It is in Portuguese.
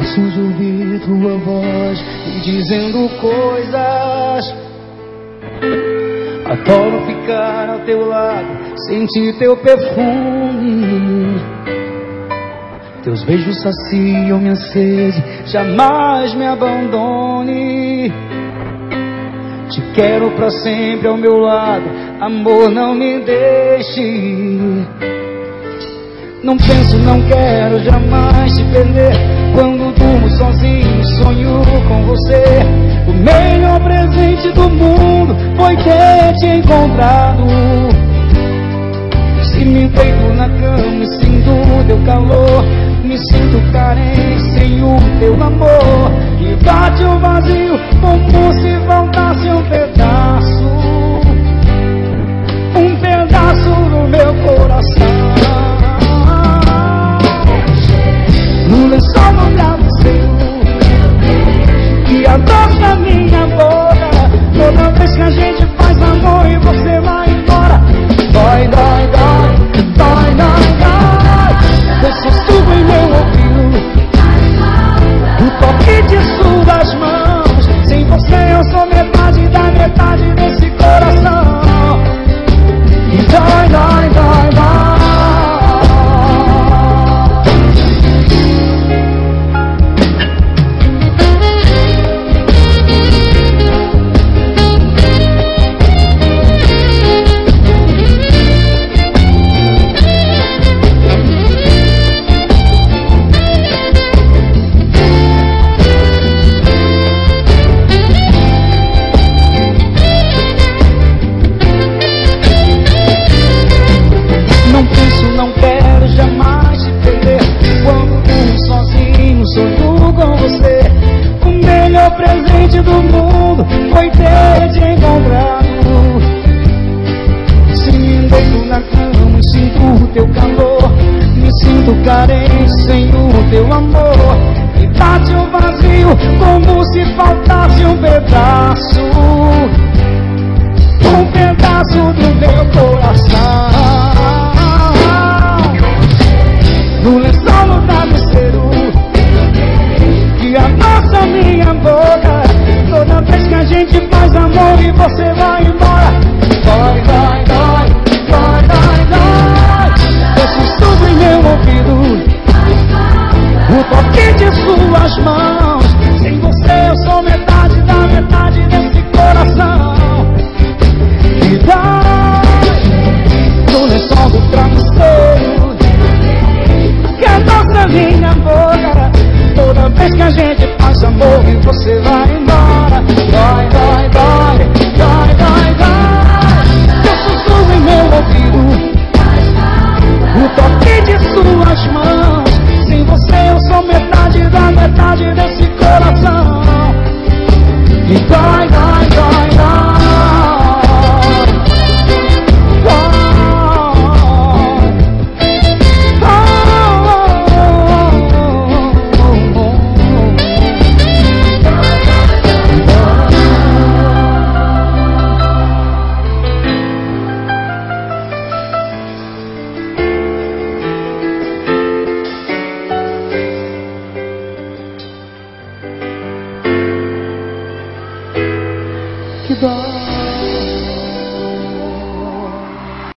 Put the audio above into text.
Gosto de ouvir tua voz me dizendo coisas. Adoro ficar ao teu lado, sentir teu perfume. Teus beijos saciam minha sede, jamais me abandone. Te quero pra sempre ao meu lado, amor, não me deixe. Não penso, não quero jamais te perder. Quando durmo sozinho, sonho com você. O melhor presente do mundo foi ter te encontrado. Se me deito na cama e sinto teu calor, me sinto carente sem o teu amor. E bate o vazio como se faltasse um pedaço do meu coração. No lençol molhado seu, que adoça minha boca. Toda vez que a gente faz amor e você vai embora. Dói, dói, dói, dói, dói, dói. Eu sussurro em meu ouvido o toque de suas mãos. Sem você eu sou metade da metade desse coração. E dói, dói, dói, dói. Sonho com você. O melhor presente do mundo foi ter te encontrado. Se me deito na cama e sinto o teu calor, me sinto carente sem o teu amor. E bate o vazio como se faltasse um pedaço do meu coração. No lençol no travesseiro que adoça minha boca. Toda vez que a gente faz amor e você vai embora. Dói, dói, dói, dói, dói, dói. Eu sussurro em meu ouvido o toque de suas mãos. Sem você eu sou metade da metade desse coração. E dói no lençol do travesseiro que adoça minha boca. Toda vez que a gente faz amor e você vai